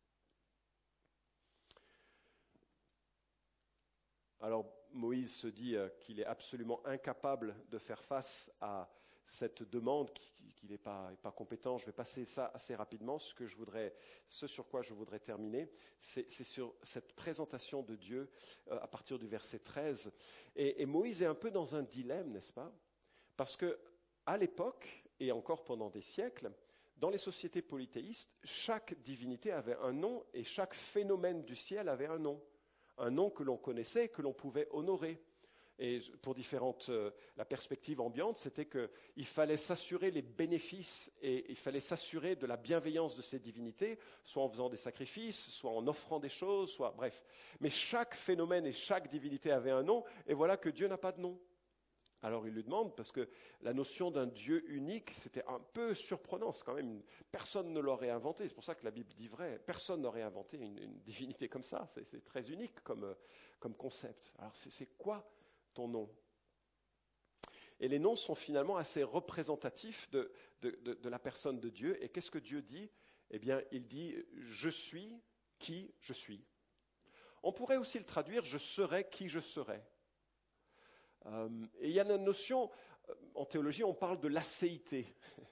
Alors Moïse se dit qu'il est absolument incapable de faire face à cette demande, qu'il n'est pas, pas compétent. Je vais passer ça assez rapidement. Ce, que je voudrais, ce sur quoi je voudrais terminer, c'est, c'est sur cette présentation de Dieu euh, à partir du verset treize. Et, et Moïse est un peu dans un dilemme, n'est-ce pas ? Parce qu'à l'époque, et encore pendant des siècles, dans les sociétés polythéistes, chaque divinité avait un nom et chaque phénomène du ciel avait un nom. Un nom que l'on connaissait, que l'on pouvait honorer. Et pour différentes, euh, la perspective ambiante, c'était qu'il fallait s'assurer les bénéfices et il fallait s'assurer de la bienveillance de ces divinités, soit en faisant des sacrifices, soit en offrant des choses, soit bref. Mais chaque phénomène et chaque divinité avait un nom, et voilà que Dieu n'a pas de nom. Alors il lui demande, parce que la notion d'un Dieu unique, c'était un peu surprenant, c'est quand même une, personne ne l'aurait inventé, c'est pour ça que la Bible dit vrai, personne n'aurait inventé une, une divinité comme ça, c'est, c'est très unique comme, comme concept. Alors c'est, c'est quoi ton nom ? Et les noms sont finalement assez représentatifs de, de, de, de la personne de Dieu, et qu'est-ce que Dieu dit ? Eh bien, il dit « je suis qui je suis ». On pourrait aussi le traduire « je serai qui je serai ». Euh, et il y a une notion, en théologie, on parle de l'acéité.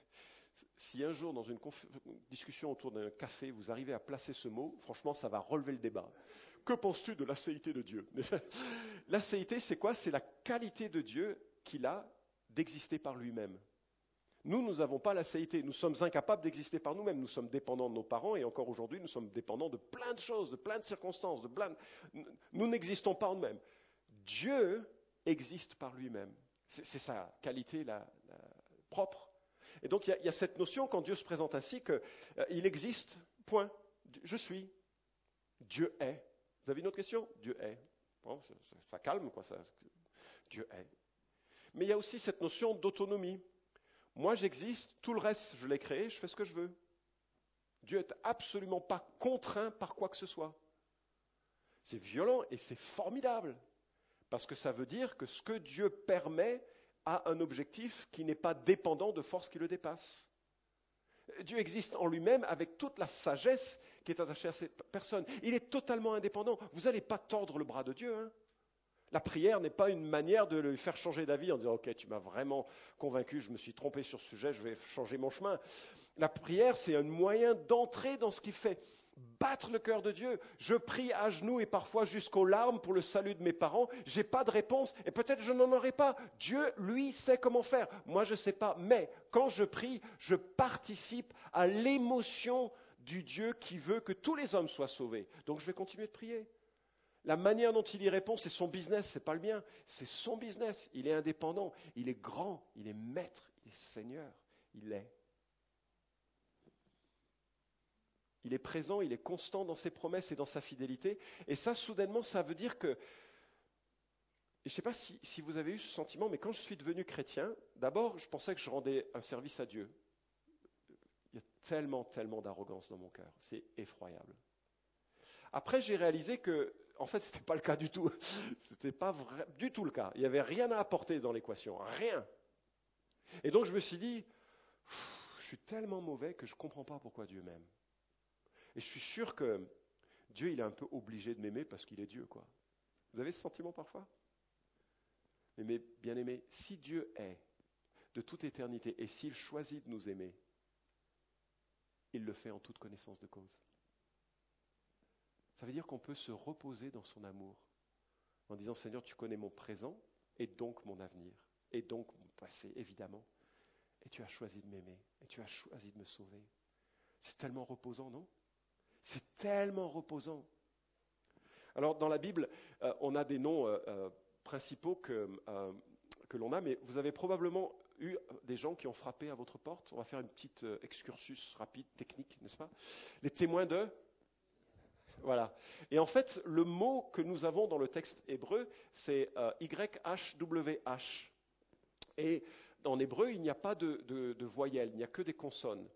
Si un jour, dans une conf- discussion autour d'un café, vous arrivez à placer ce mot, franchement, ça va relever le débat. Que penses-tu de l'acéité de Dieu ? L'acéité, c'est quoi ? C'est la qualité de Dieu qu'il a d'exister par lui-même. Nous, nous n'avons pas l'acéité. Nous sommes incapables d'exister par nous-mêmes. Nous sommes dépendants de nos parents et encore aujourd'hui, nous sommes dépendants de plein de choses, de plein de circonstances. De plein de... Nous n'existons pas en nous-mêmes. Dieu existe par lui-même. C'est, c'est sa qualité la, la propre. Et donc il y, y a cette notion quand Dieu se présente ainsi qu'il euh, existe, point. Je suis. Dieu est. Vous avez une autre question ? Dieu est. Bon, ça, ça, ça calme, quoi. Ça, Dieu est. Mais il y a aussi cette notion d'autonomie. Moi j'existe, tout le reste je l'ai créé, je fais ce que je veux. Dieu n'est absolument pas contraint par quoi que ce soit. C'est violent et c'est formidable. Parce que ça veut dire que ce que Dieu permet a un objectif qui n'est pas dépendant de forces qui le dépassent. Dieu existe en lui-même avec toute la sagesse qui est attachée à cette personne. Il est totalement indépendant. Vous n'allez pas tordre le bras de Dieu. Hein. La prière n'est pas une manière de le faire changer d'avis en disant « Ok, tu m'as vraiment convaincu, je me suis trompé sur ce sujet, je vais changer mon chemin. » La prière, c'est un moyen d'entrer dans ce qui fait battre le cœur de Dieu. Je prie à genoux et parfois jusqu'aux larmes pour le salut de mes parents. Je n'ai pas de réponse et peut-être je n'en aurai pas. Dieu, lui, sait comment faire. Moi, je ne sais pas. Mais quand je prie, je participe à l'émotion du Dieu qui veut que tous les hommes soient sauvés. Donc, je vais continuer de prier. La manière dont il y répond, c'est son business, ce n'est pas le mien. C'est son business. Il est indépendant. Il est grand. Il est maître. Il est Seigneur. Il est. Il est présent, il est constant dans ses promesses et dans sa fidélité. Et ça, soudainement, ça veut dire que... Je ne sais pas si, si vous avez eu ce sentiment, mais quand je suis devenu chrétien, d'abord, je pensais que je rendais un service à Dieu. Il y a tellement, tellement d'arrogance dans mon cœur. C'est effroyable. Après, j'ai réalisé que, en fait, ce n'était pas le cas du tout. Ce n'était pas vrai, du tout le cas. Il n'y avait rien à apporter dans l'équation. Rien. Et donc, je me suis dit, je suis tellement mauvais que je ne comprends pas pourquoi Dieu m'aime. Et je suis sûr que Dieu, il est un peu obligé de m'aimer parce qu'il est Dieu, quoi. Vous avez ce sentiment parfois ? Mais bien aimé, si Dieu est de toute éternité et s'il choisit de nous aimer, il le fait en toute connaissance de cause. Ça veut dire qu'on peut se reposer dans son amour en disant « Seigneur, tu connais mon présent et donc mon avenir, et donc mon passé, évidemment. Et tu as choisi de m'aimer, et tu as choisi de me sauver. » C'est tellement reposant, non ? C'est tellement reposant. Alors, dans la Bible, euh, on a des noms euh, euh, principaux que, euh, que l'on a, mais vous avez probablement eu des gens qui ont frappé à votre porte. On va faire une petite euh, excursus rapide, technique, n'est-ce pas ? Les témoins de... Voilà. Et en fait, le mot que nous avons dans le texte hébreu, c'est euh, Y H W H. Et en hébreu, il n'y a pas de, de, de voyelles, il n'y a que des consonnes.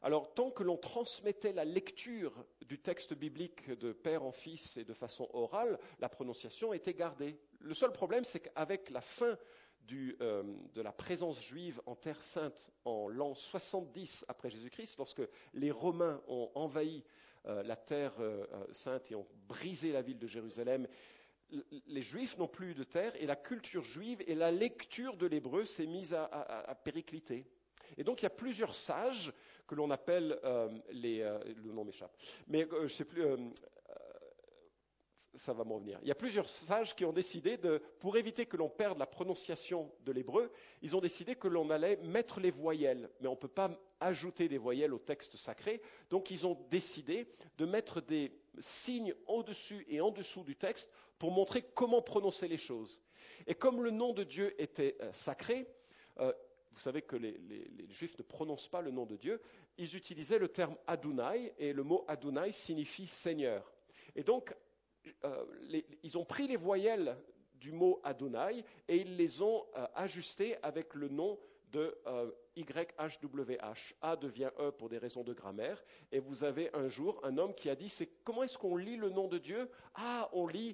Alors, tant que l'on transmettait la lecture du texte biblique de père en fils et de façon orale, la prononciation était gardée. Le seul problème, c'est qu'avec la fin du, euh, de la présence juive en Terre Sainte en l'an soixante-dix après Jésus-Christ, lorsque les Romains ont envahi euh, la Terre euh, Sainte et ont brisé la ville de Jérusalem, les Juifs n'ont plus de terre et la culture juive et la lecture de l'hébreu s'est mise à, à, à péricliter. Et donc il y a plusieurs sages que l'on appelle euh, les... Euh, le nom m'échappe. Mais euh, je ne sais plus... Euh, euh, ça va m'en venir. Il y a plusieurs sages qui ont décidé, de, pour éviter que l'on perde la prononciation de l'hébreu, ils ont décidé que l'on allait mettre les voyelles. Mais on ne peut pas ajouter des voyelles au texte sacré. Donc ils ont décidé de mettre des signes au-dessus et en dessous du texte pour montrer comment prononcer les choses. Et comme le nom de Dieu était euh, sacré, euh, vous savez que les, les, les Juifs ne prononcent pas le nom de Dieu, ils utilisaient le terme Adonai, et le mot Adonai signifie Seigneur. Et donc, euh, les, ils ont pris les voyelles du mot Adonai et ils les ont euh, ajustées avec le nom de euh, Y H W H. A devient E pour des raisons de grammaire. Et vous avez un jour un homme qui a dit, c'est, comment est-ce qu'on lit le nom de Dieu? Ah, on lit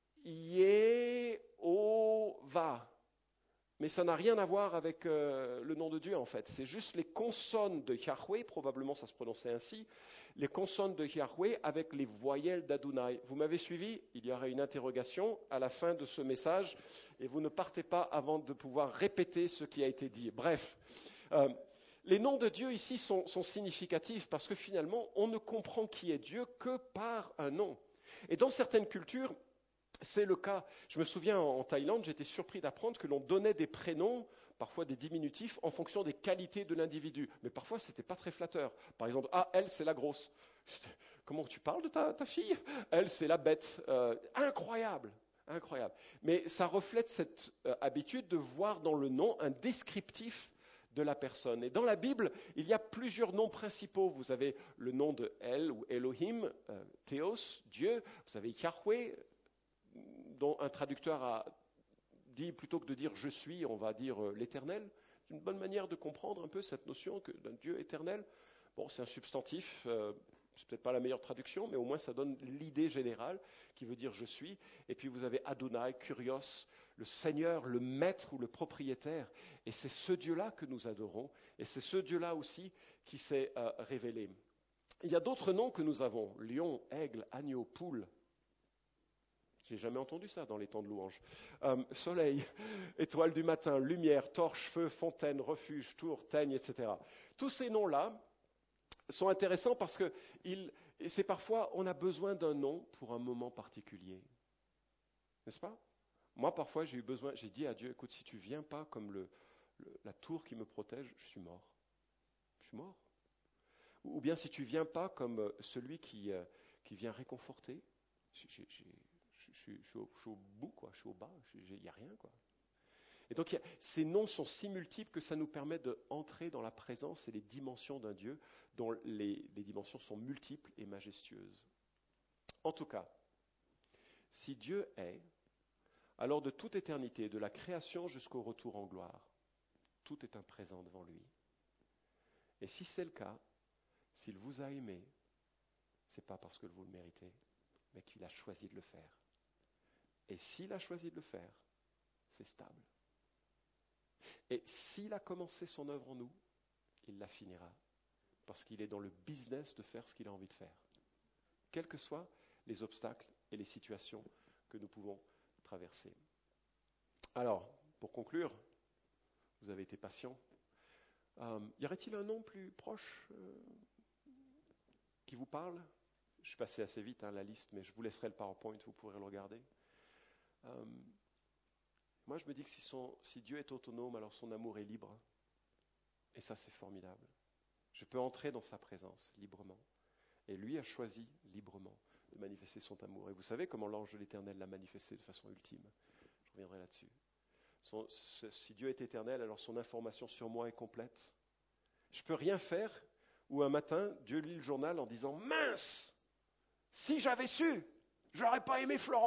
Yehovah. Mais ça n'a rien à voir avec euh, le nom de Dieu en fait. C'est juste les consonnes de Yahweh, probablement ça se prononçait ainsi, les consonnes de Yahweh avec les voyelles d'Adonai. Vous m'avez suivi? Il y aura une interrogation à la fin de ce message et vous ne partez pas avant de pouvoir répéter ce qui a été dit. Bref, euh, les noms de Dieu ici sont, sont significatifs parce que finalement on ne comprend qui est Dieu que par un nom. Et dans certaines cultures, c'est le cas. Je me souviens en Thaïlande, j'étais surpris d'apprendre que l'on donnait des prénoms, parfois des diminutifs, en fonction des qualités de l'individu. Mais parfois, ce n'était pas très flatteur. Par exemple, ah, elle, c'est la grosse. Comment tu parles de ta, ta fille? Elle, c'est la bête. Euh, incroyable, incroyable. Mais ça reflète cette euh, habitude de voir dans le nom un descriptif de la personne. Et dans la Bible, il y a plusieurs noms principaux. Vous avez le nom de El ou Elohim, euh, Théos, Dieu. Vous avez Yahweh, dont un traducteur a dit, plutôt que de dire « je suis », on va dire euh, « l'éternel ». C'est une bonne manière de comprendre un peu cette notion que, d'un Dieu éternel. Bon, c'est un substantif, euh, c'est peut-être pas la meilleure traduction, mais au moins ça donne l'idée générale qui veut dire « je suis ». Et puis vous avez Adonai, Kurios, le Seigneur, le maître ou le propriétaire. Et c'est ce Dieu-là que nous adorons. Et c'est ce Dieu-là aussi qui s'est euh, révélé. Il y a d'autres noms que nous avons. Lion, aigle, agneau, poule. J'ai jamais entendu ça dans les temps de louange. Euh, soleil, étoile du matin, lumière, torche, feu, fontaine, refuge, tour, teigne, et cetera. Tous ces noms-là sont intéressants parce que ils, c'est parfois, on a besoin d'un nom pour un moment particulier. N'est-ce pas? Moi, parfois, j'ai eu besoin, j'ai dit à Dieu, écoute, si tu ne viens pas comme le, le, la tour qui me protège, je suis mort. Je suis mort. Ou, ou bien si tu ne viens pas comme celui qui, euh, qui vient réconforter, j'ai... j'ai Je suis, je, suis au, je suis au bout, quoi. Je suis au bas, il n'y a rien, quoi. Et donc, a, ces noms sont si multiples que ça nous permet d'entrer dans la présence et les dimensions d'un Dieu dont les, les dimensions sont multiples et majestueuses. En tout cas, si Dieu est, alors de toute éternité, de la création jusqu'au retour en gloire, tout est un présent devant lui. Et si c'est le cas, s'il vous a aimé, ce n'est pas parce que vous le méritez, mais qu'il a choisi de le faire. Et s'il a choisi de le faire, c'est stable. Et s'il a commencé son œuvre en nous, il la finira. Parce qu'il est dans le business de faire ce qu'il a envie de faire. Quels que soient les obstacles et les situations que nous pouvons traverser. Alors, pour conclure, vous avez été patient. Euh, y aurait-il un nom plus proche euh, qui vous parle? Je suis passé assez vite hein, la liste, mais je vous laisserai le PowerPoint, vous pourrez le regarder. Euh, moi, je me dis que si, son, si Dieu est autonome, alors son amour est libre. Et ça, c'est formidable. Je peux entrer dans sa présence librement. Et lui a choisi librement de manifester son amour. Et vous savez comment l'ange de l'Éternel l'a manifesté de façon ultime. Je reviendrai là-dessus. Son, si Dieu est éternel, alors son information sur moi est complète. Je ne peux rien faire où un matin, Dieu lit le journal en disant « Mince! Si j'avais su, je n'aurais pas aimé Florent !»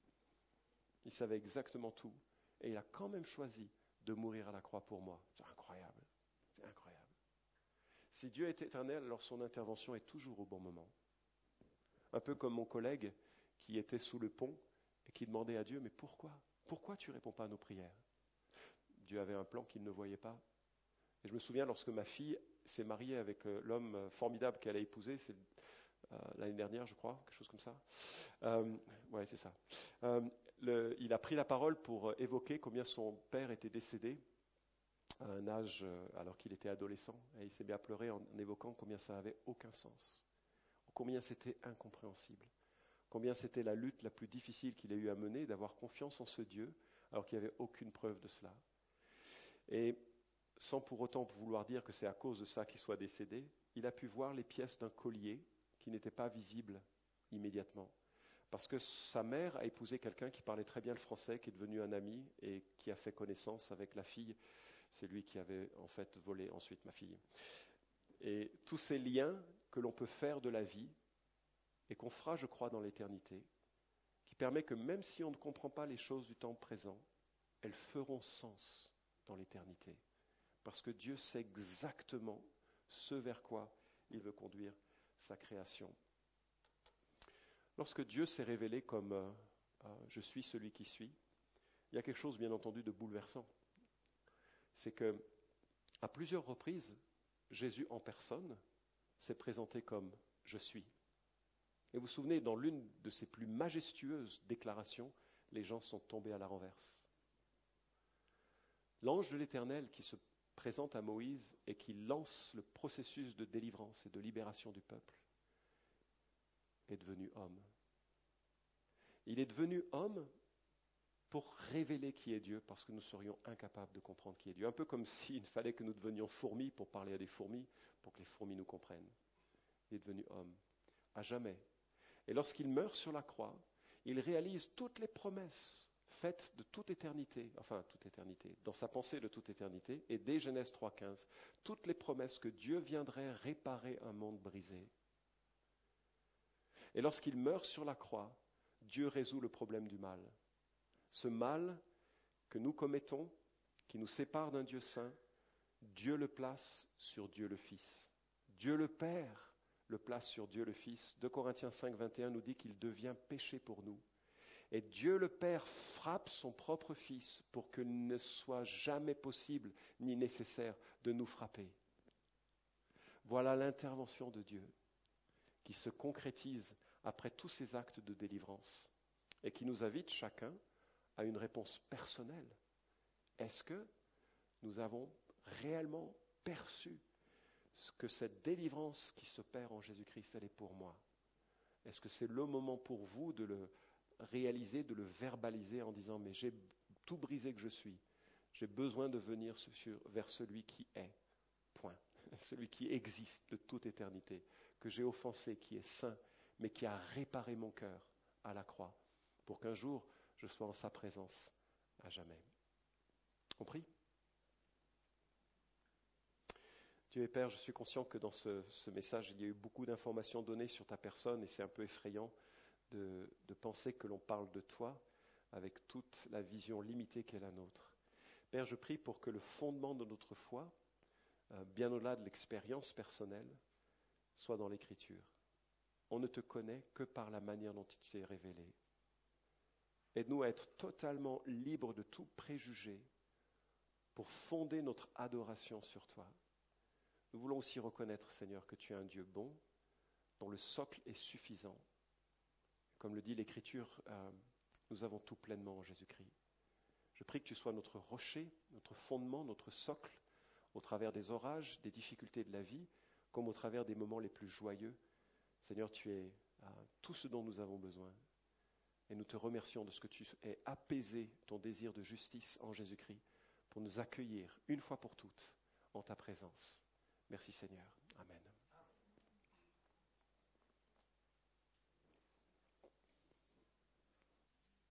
Il savait exactement tout. Et il a quand même choisi de mourir à la croix pour moi. C'est incroyable. C'est incroyable. Si Dieu est éternel, alors son intervention est toujours au bon moment. Un peu comme mon collègue qui était sous le pont et qui demandait à Dieu, mais pourquoi ? Pourquoi tu ne réponds pas à nos prières ? Dieu avait un plan qu'il ne voyait pas. Et je me souviens, lorsque ma fille s'est mariée avec l'homme formidable qu'elle a épousé, c'est euh, l'année dernière, je crois, quelque chose comme ça. Euh, ouais, c'est ça. Euh, le, il a pris la parole pour évoquer combien son père était décédé à un âge, euh, alors qu'il était adolescent. Et il s'est mis à pleurer en évoquant combien ça n'avait aucun sens. Combien c'était incompréhensible. Combien c'était la lutte la plus difficile qu'il ait eu à mener, d'avoir confiance en ce Dieu, alors qu'il n'y avait aucune preuve de cela. Et sans pour autant vouloir dire que c'est à cause de ça qu'il soit décédé, il a pu voir les pièces d'un collier qui n'étaient pas visibles immédiatement. Parce que sa mère a épousé quelqu'un qui parlait très bien le français, qui est devenu un ami et qui a fait connaissance avec la fille. C'est lui qui avait en fait volé ensuite ma fille. Et tous ces liens que l'on peut faire de la vie et qu'on fera, je crois, dans l'éternité, qui permet que même si on ne comprend pas les choses du temps présent, elles feront sens dans l'éternité. Parce que Dieu sait exactement ce vers quoi il veut conduire sa création. Lorsque Dieu s'est révélé comme euh, euh, « je suis celui qui suis », il y a quelque chose, bien entendu, de bouleversant. C'est que, à plusieurs reprises, Jésus en personne s'est présenté comme « je suis ». Et vous vous souvenez, dans l'une de ses plus majestueuses déclarations, les gens sont tombés à la renverse. L'ange de l'Éternel qui se présente à Moïse et qui lance le processus de délivrance et de libération du peuple est devenu homme. Il est devenu homme pour révéler qui est Dieu, parce que nous serions incapables de comprendre qui est Dieu. Un peu comme s'il fallait que nous devenions fourmis pour parler à des fourmis, pour que les fourmis nous comprennent. Il est devenu homme, à jamais. Et lorsqu'il meurt sur la croix, il réalise toutes les promesses faites de toute éternité, enfin toute éternité, dans sa pensée de toute éternité, et dès Genèse trois quinze, toutes les promesses que Dieu viendrait réparer un monde brisé. Et lorsqu'il meurt sur la croix, Dieu résout le problème du mal. Ce mal que nous commettons, qui nous sépare d'un Dieu saint, Dieu le place sur Dieu le Fils. Dieu le Père le place sur Dieu le Fils. deux Corinthiens cinq, vingt et un nous dit qu'il devient péché pour nous. Et Dieu le Père frappe son propre Fils pour qu'il ne soit jamais possible ni nécessaire de nous frapper. Voilà l'intervention de Dieu qui se concrétise après tous ces actes de délivrance et qui nous invite chacun à une réponse personnelle. Est-ce que nous avons réellement perçu ce que cette délivrance qui s'opère en Jésus-Christ, elle est pour moi? Est-ce que c'est le moment pour vous de le réaliser, de le verbaliser en disant « mais j'ai tout brisé que je suis, j'ai besoin de venir sur, vers celui qui est, point, celui qui existe de toute éternité, que j'ai offensé, qui est saint, mais qui a réparé mon cœur à la croix, pour qu'un jour je sois en sa présence à jamais. » Compris ? Dieu et Père, je suis conscient que dans ce, ce message, il y a eu beaucoup d'informations données sur ta personne et c'est un peu effrayant de, de penser que l'on parle de toi avec toute la vision limitée qu'est la nôtre. Père, je prie pour que le fondement de notre foi, euh, bien au-delà de l'expérience personnelle, soit dans l'Écriture. On ne te connaît que par la manière dont tu t'es révélé. Aide-nous à être totalement libres de tout préjugé pour fonder notre adoration sur toi. Nous voulons aussi reconnaître, Seigneur, que tu es un Dieu bon, dont le socle est suffisant. Comme le dit l'Écriture, euh, nous avons tout pleinement en Jésus-Christ. Je prie que tu sois notre rocher, notre fondement, notre socle, au travers des orages, des difficultés de la vie, comme au travers des moments les plus joyeux. Seigneur, tu es euh, tout ce dont nous avons besoin. Et nous te remercions de ce que tu aies apaisé ton désir de justice en Jésus-Christ pour nous accueillir une fois pour toutes en ta présence. Merci Seigneur. Amen.